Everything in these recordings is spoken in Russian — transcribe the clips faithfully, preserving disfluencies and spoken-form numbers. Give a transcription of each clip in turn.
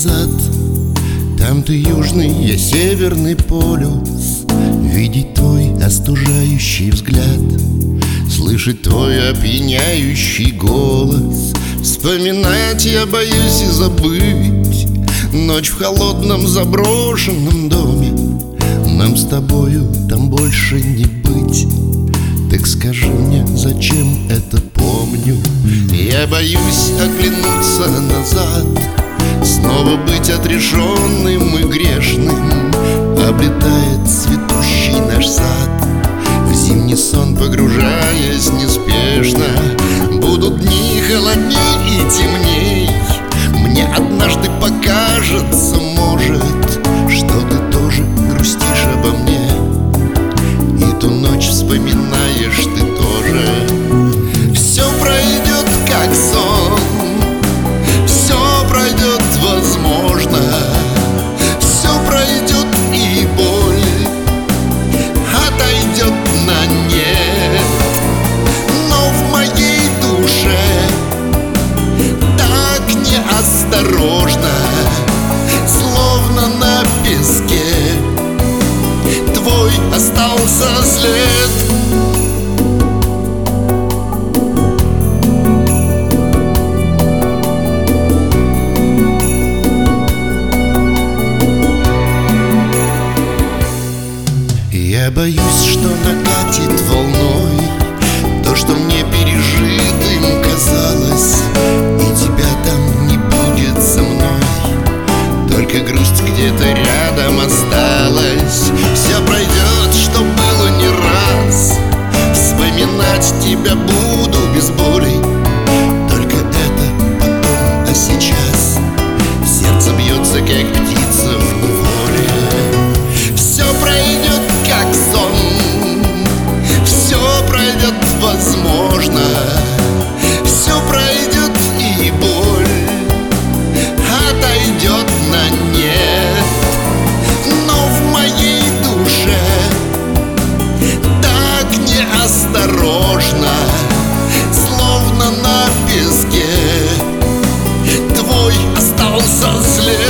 назад. Там ты южный, я северный полюс. Видеть твой остужающий взгляд, слышать твой опьяняющий голос. Вспоминать я боюсь и забыть ночь в холодном заброшенном доме. Нам с тобою там больше не быть. Так скажи мне, зачем это помню? Я боюсь оглянуться назад, снова быть отрешенным и грешным. Облетает цветущий наш сад, в зимний сон погружаясь неспешно. Будут дни холодней и темней. Мне однажды покажется, может, что ты тоже грустишь обо мне. И ту ночь вспоминаешь ты тоже. Все пройдет как сон, все пройдет, возможно. Все пройдет и боль отойдет на нет. Но в моей душе так неосторожно, словно на песке, твой остался след. Я боюсь, что накатит волной то, что мне пережитым казалось, и тебя там не будет со мной. Только грусть где-то рядом осталась. Все пройдет, что было не раз. Вспоминать тебя буду без боли. Только это потом, а сейчас сердце бьется, как птица в неволе. Все пройдет как сон, все пройдет, возможно. Все пройдет и боль отойдет на нет. Но в моей душе так неосторожно, словно на песке, твой остался след.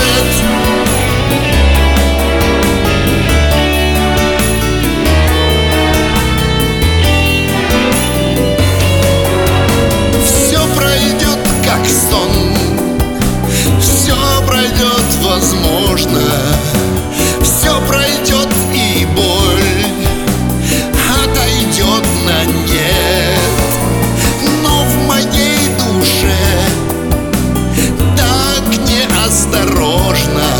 Все пройдет, возможно. Все пройдет и боль отойдет на нет. Но в моей душе так неосторожно,